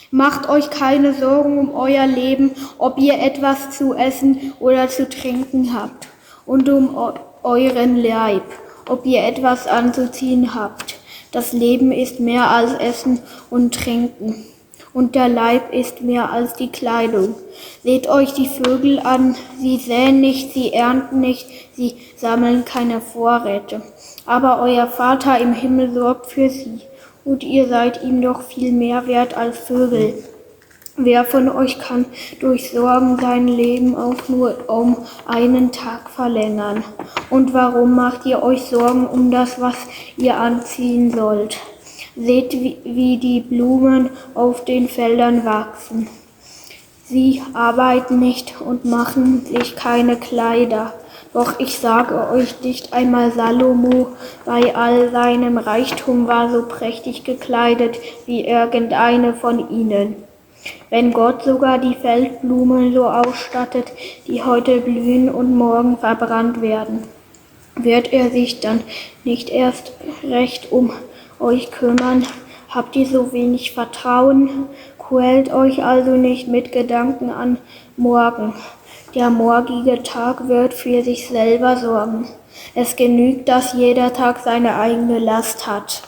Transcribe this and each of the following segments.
Macht euch keine Sorgen um euer Leben, ob ihr etwas zu essen oder zu trinken habt, und um euren Leib, ob ihr etwas anzuziehen habt. Das Leben ist mehr als Essen und Trinken, und der Leib ist mehr als die Kleidung. Seht euch die Vögel an, sie säen nicht, sie ernten nicht, sie sammeln keine Vorräte. Aber euer Vater im Himmel sorgt für sie, und ihr seid ihm doch viel mehr wert als Vögel. Wer von euch kann durch Sorgen sein Leben auch nur um einen Tag verlängern? Und warum macht ihr euch Sorgen um das, was ihr anziehen sollt? Seht, wie die Blumen auf den Feldern wachsen. Sie arbeiten nicht und machen sich keine Kleider. Doch ich sage euch, nicht einmal Salomo bei all seinem Reichtum war so prächtig gekleidet wie irgendeine von ihnen. Wenn Gott sogar die Feldblumen so ausstattet, die heute blühen und morgen verbrannt werden, wird er sich dann nicht erst recht um euch kümmern? Habt ihr so wenig Vertrauen? Quält euch also nicht mit Gedanken an morgen. Der morgige Tag wird für sich selber sorgen. Es genügt, dass jeder Tag seine eigene Last hat.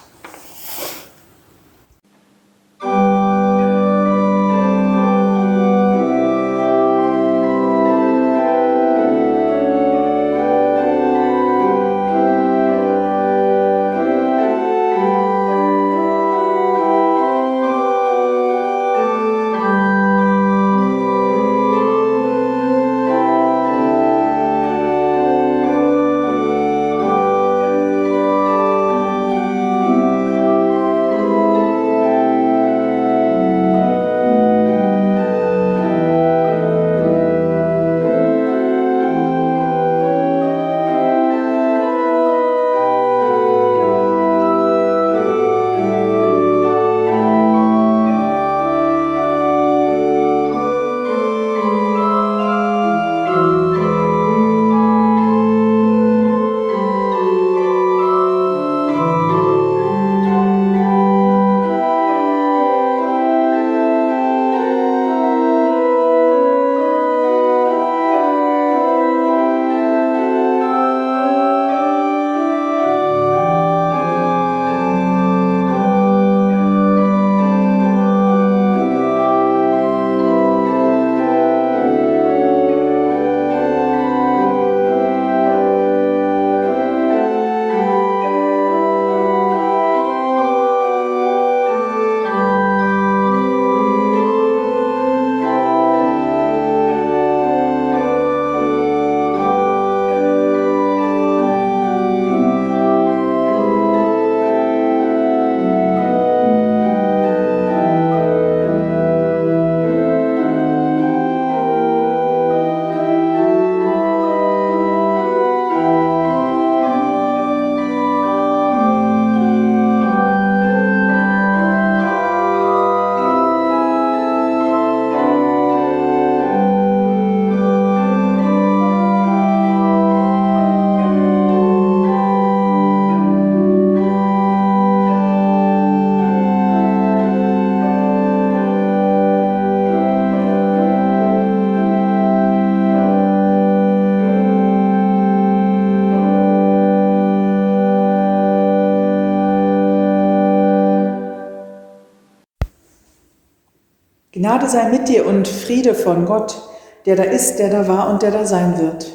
Gnade sei mit dir und Friede von Gott, der da ist, der da war und der da sein wird.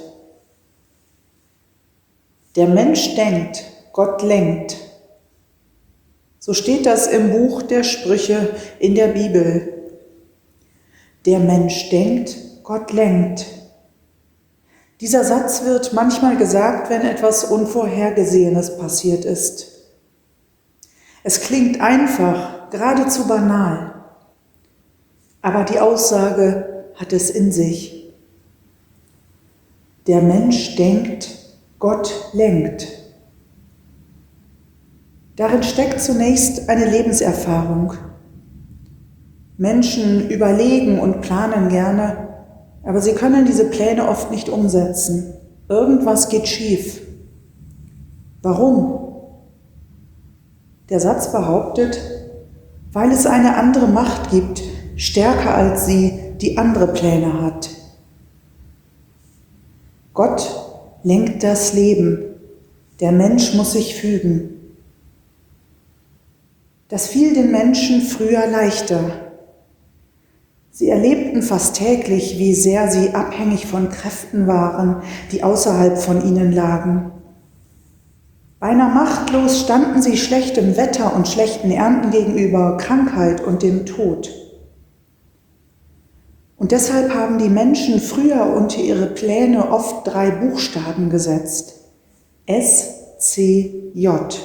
Der Mensch denkt, Gott lenkt. So steht das im Buch der Sprüche in der Bibel. Der Mensch denkt, Gott lenkt. Dieser Satz wird manchmal gesagt, wenn etwas Unvorhergesehenes passiert ist. Es klingt einfach, geradezu banal. Aber die Aussage hat es in sich. Der Mensch denkt, Gott lenkt. Darin steckt zunächst eine Lebenserfahrung. Menschen überlegen und planen gerne, aber sie können diese Pläne oft nicht umsetzen. Irgendwas geht schief. Warum? Der Satz behauptet, weil es eine andere Macht gibt, stärker als sie, die andere Pläne hat. Gott lenkt das Leben, der Mensch muss sich fügen. Das fiel den Menschen früher leichter. Sie erlebten fast täglich, wie sehr sie abhängig von Kräften waren, die außerhalb von ihnen lagen. Beinahe machtlos standen sie schlechtem Wetter und schlechten Ernten gegenüber, Krankheit und dem Tod. Und deshalb haben die Menschen früher unter ihre Pläne oft 3 Buchstaben gesetzt. SCJ.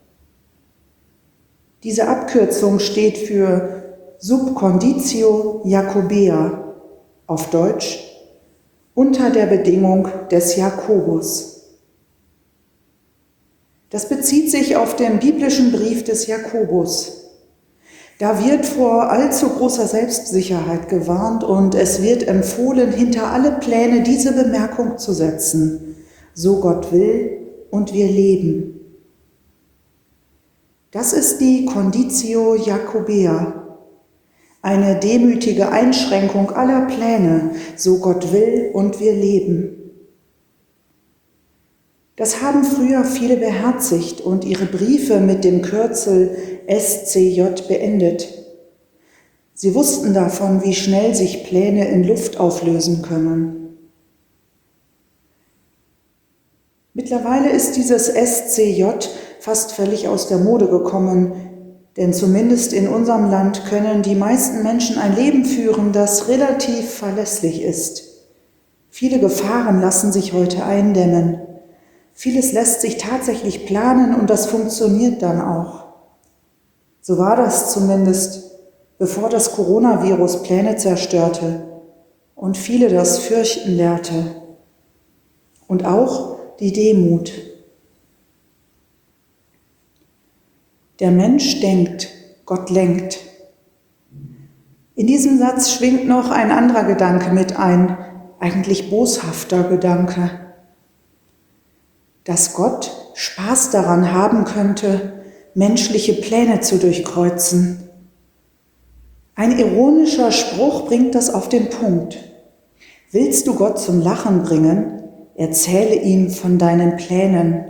Diese Abkürzung steht für Sub Conditio Jacobea, auf Deutsch unter der Bedingung des Jakobus. Das bezieht sich auf den biblischen Brief des Jakobus. Da wird vor allzu großer Selbstsicherheit gewarnt und es wird empfohlen, hinter alle Pläne diese Bemerkung zu setzen: So Gott will und wir leben. Das ist die Conditio Jacobea, eine demütige Einschränkung aller Pläne, so Gott will und wir leben. Das haben früher viele beherzigt und ihre Briefe mit dem Kürzel SCJ beendet. Sie wussten davon, wie schnell sich Pläne in Luft auflösen können. Mittlerweile ist dieses SCJ fast völlig aus der Mode gekommen, denn zumindest in unserem Land können die meisten Menschen ein Leben führen, das relativ verlässlich ist. Viele Gefahren lassen sich heute eindämmen. Vieles lässt sich tatsächlich planen und das funktioniert dann auch. So war das zumindest, bevor das Coronavirus Pläne zerstörte und viele das Fürchten lehrte. Und auch die Demut. Der Mensch denkt, Gott lenkt. In diesem Satz schwingt noch ein anderer Gedanke mit ein, eigentlich boshafter Gedanke. Dass Gott Spaß daran haben könnte, menschliche Pläne zu durchkreuzen. Ein ironischer Spruch bringt das auf den Punkt. Willst du Gott zum Lachen bringen, erzähle ihm von deinen Plänen.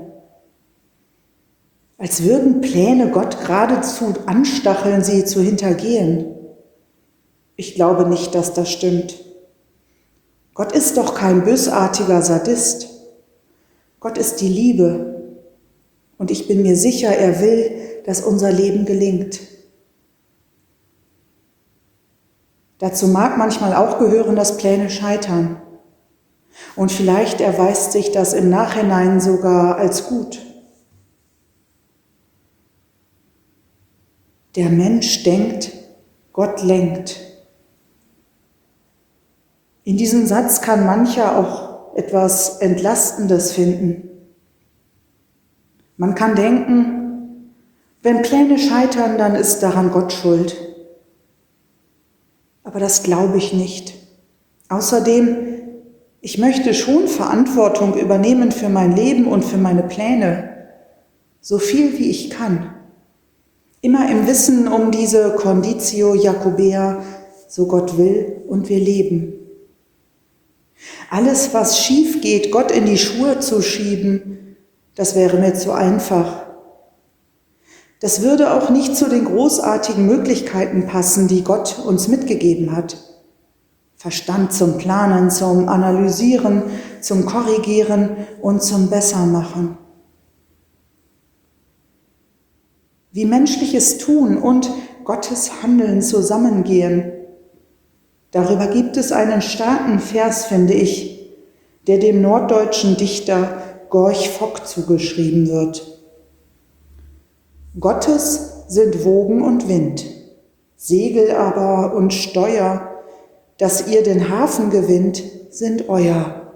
Als würden Pläne Gott geradezu anstacheln, sie zu hintergehen. Ich glaube nicht, dass das stimmt. Gott ist doch kein bösartiger Sadist. Gott ist die Liebe und ich bin mir sicher, er will, dass unser Leben gelingt. Dazu mag manchmal auch gehören, dass Pläne scheitern. Und vielleicht erweist sich das im Nachhinein sogar als gut. Der Mensch denkt, Gott lenkt. In diesem Satz kann mancher auch etwas Entlastendes finden. Man kann denken, wenn Pläne scheitern, dann ist daran Gott schuld. Aber das glaube ich nicht. Außerdem, ich möchte schon Verantwortung übernehmen für mein Leben und für meine Pläne, so viel wie ich kann. Immer im Wissen um diese Conditio Jacobea, so Gott will und wir leben. Alles, was schief geht, Gott in die Schuhe zu schieben, das wäre mir zu einfach. Das würde auch nicht zu den großartigen Möglichkeiten passen, die Gott uns mitgegeben hat. Verstand zum Planen, zum Analysieren, zum Korrigieren und zum Bessermachen. Wie menschliches Tun und Gottes Handeln zusammengehen, darüber gibt es einen starken Vers, finde ich, der dem norddeutschen Dichter Gorch Fock zugeschrieben wird. Gottes sind Wogen und Wind, Segel aber und Steuer, dass ihr den Hafen gewinnt, sind euer.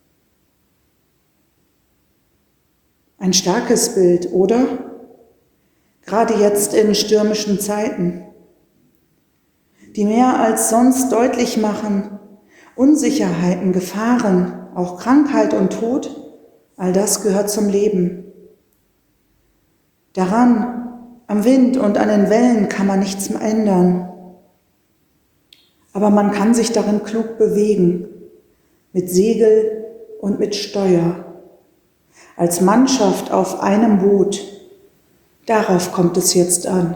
Ein starkes Bild, oder? Gerade jetzt in stürmischen Zeiten, die mehr als sonst deutlich machen, Unsicherheiten, Gefahren, auch Krankheit und Tod, all das gehört zum Leben. Daran, am Wind und an den Wellen kann man nichts mehr ändern. aber man kann sich darin klug bewegen, mit Segel und mit Steuer, als Mannschaft auf einem Boot. Darauf kommt es jetzt an.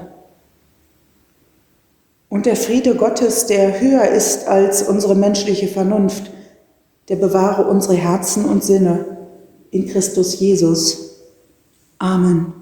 Und der Friede Gottes, der höher ist als unsere menschliche Vernunft, der bewahre unsere Herzen und Sinne in Christus Jesus. Amen.